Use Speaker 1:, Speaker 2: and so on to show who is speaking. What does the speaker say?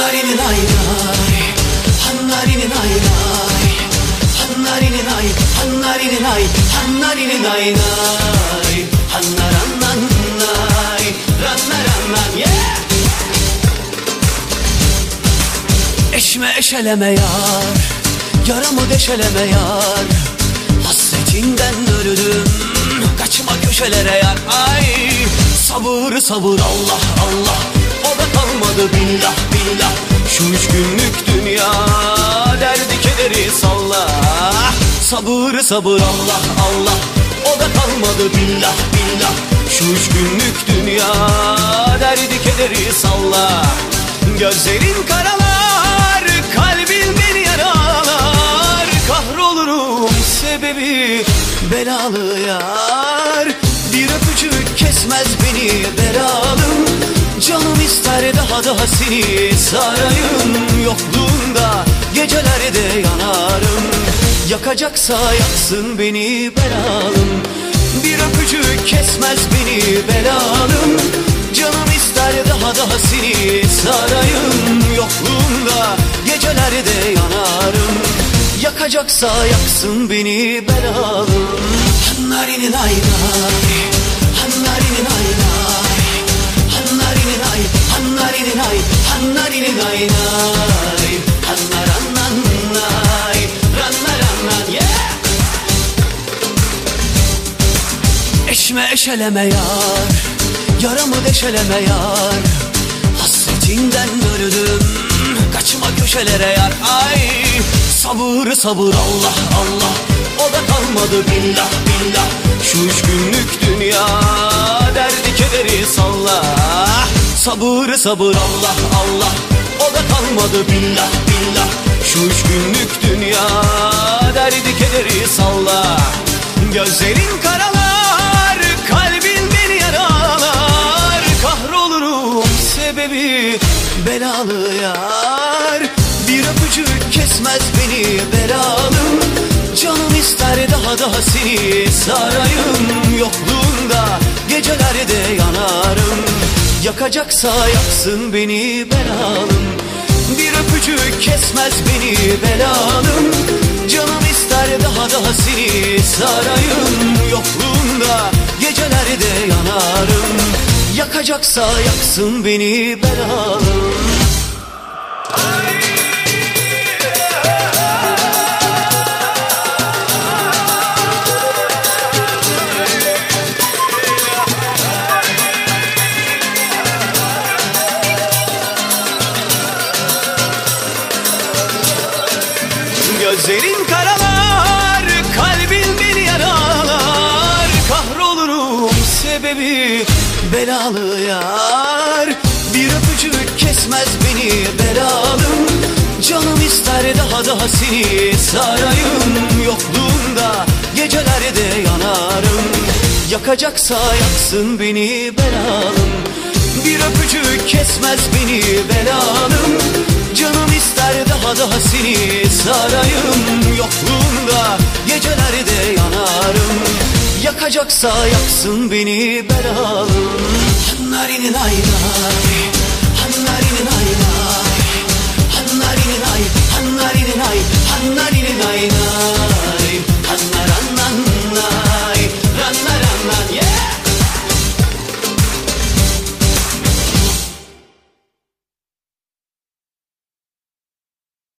Speaker 1: Hannarini nay nay, hannarini nay nay, hannarini nay, hannarini nay, hannarini nay nay, hannarannan nay, rannarannan yeah. Eşme eşeleme yar, yaramı deşeleme yar. Hasretinden öldüm, kaçma köşelere yar. Ay sabır sabır Allah Allah, o da kalmadı billah billah. Şu 3 günlük dünya derdi kederi salla. Sabır sabır Allah Allah, o da kalmadı billah billah. Şu 3 günlük dünya derdi kederi salla. Gözlerin karalar, kalbin beni yaralar. Kahrolurum sebebi belalı yar. Bir öpücük kesmez beni belalım. Canım ister daha seni sarayım. Yokluğunda gecelerde yanarım. Yakacaksa yaksın beni belalım. Bir öpücük kesmez beni belalım. Canım ister daha seni sarayım. Yokluğunda gecelerde yanarım. Yakacaksa yaksın beni belalım. Hannarini nay nay, hannarini nay nay, hannarini nay, hannarini nay, hannarini nay nay, hannarannan nay, rannarannan yeah. Eşme eşeleme yar, yaramı deşeleme yar. Hasretinden öldüm, kaçma köşelere yar. Ay sabır sabır Allah Allah, o da kalmadı billah billah. Şu 3 günlük dünya derdi kederi salla. Sabır sabır Allah Allah, o da kalmadı billah billah. Şu 3 günlük dünya derdi kederi salla. Gözlerin karalar, kalbin beni yaralar. Kahrolurum sebebi belalı yar. Bir öpücük kesmez beni belalım. Canım ister daha seni sarayım. Yokluğunda gecelerde yanarım. Yakacaksa yaksın beni belalım. Bir öpücük kesmez beni belalım. Canım ister daha seni sarayım. Yokluğunda gecelerde yanarım. Yakacaksa yaksın beni belalım. Gözlerin karalar, kalbin beni yaralar. Kahrolurum sebebi belalı yar. Bir öpücük kesmez beni belalım. Canım ister daha seni sarayım. Yokluğunda gecelerde yanarım. Yakacaksa yaksın beni belalım. Bir öpücük kesmez beni belalım. Canım ister daha seni sarayım. Yokluğunda gecelerde yanarım. Yakacaksa yaksın beni belalım. Hannarini nay nay, hannarini nay nay, hannarini nay, hannarini nay, hannarini nay nay.